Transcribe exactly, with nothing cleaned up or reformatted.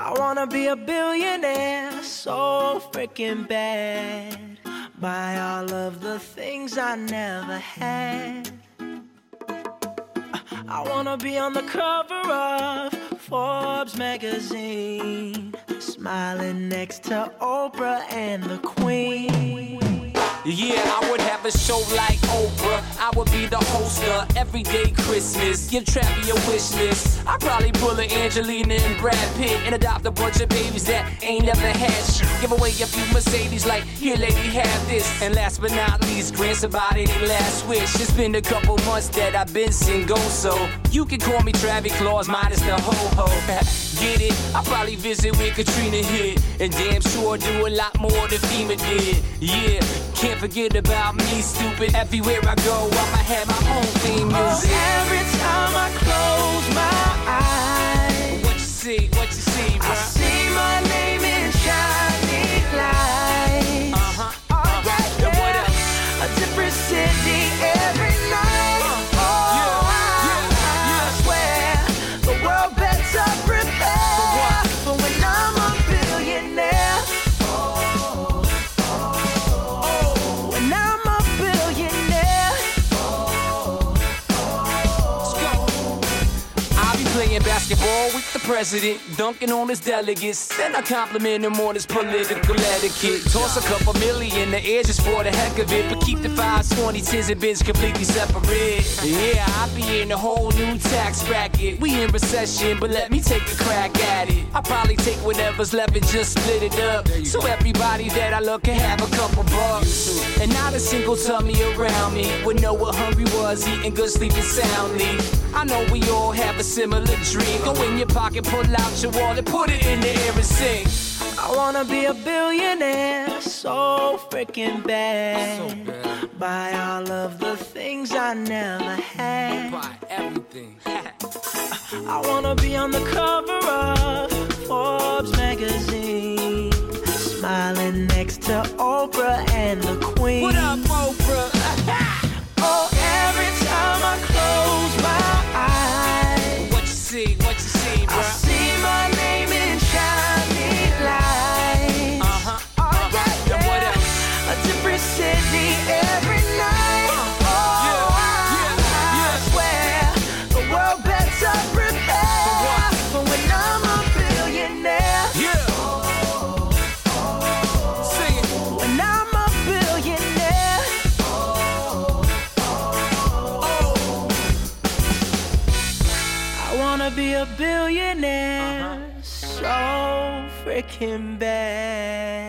I wanna be a billionaire, so freaking bad. Buy all of the things I never had. I wanna be on the cover of Forbes magazine, smiling next to Oprah and the Queen. Yeah, I would have a show like Oprah. I would be the host of Everyday Christmas. Give Travi a wish list. I'd probably pull a Angelina and Brad Pitt and adopt a bunch of babies that ain't never had shit. Give away a few Mercedes like, here lady, have this. And last but not least, grant somebody their last wish. It's been a couple months that I've been single, so you can call me Travi Claus minus the ho-ho. Get it? I'll probably visit where Katrina hit, and damn sure do a lot more than FEMA did. Yeah, can't forget about me, stupid. Everywhere I go, I'ma have my own theme music. Oh, every time I close my eyes, what you see, what you see, bro? I see my name in shining lights. Uh-huh. Oh, uh-huh. yeah, yeah. What else? A different city every night. Uh, oh, yeah, I, yeah, yeah. I swear the world better prepare For what? for when I'm a billionaire. Oh, oh, oh. When I'm a billionaire. Oh, Let's go. I'll be playing basketball with the president, dunking on his delegates. Then I compliment him on his political etiquette. Toss a couple million in the air just for the heck of it, but keep the fives, twenty, tens, and bins completely separate. Yeah, I'll be in a whole new tax bracket. We in recession, but let me take a crack at it. I'll probably take whatever's left and just split it up, so everybody that I love can have a couple bucks. And not a single tummy around me would know what hungry was, eating good, sleeping soundly. I know we all have a similar dream. Go in your pocket, pull out your wallet, put it in the air and sing. I wanna be a billionaire, so freaking bad. So bad. Buy all of the things I never had. Buy everything. I wanna be on the cover of Forbes magazine, smiling next to Oprah and the Queen. What up, Oprah? Oh, every time I close my eyes, What you see, what you see, bro? I see my name in shining lights. Uh-huh. Oh, uh-huh. yeah, Then what yeah. else? A different city every night. Oh, yeah, I, yeah, yeah. I swear the world better prepare For what? for when I'm a billionaire. Yeah. Sing it. When I'm a billionaire. I wanna be a billionaire, Uh-huh. so freaking bad.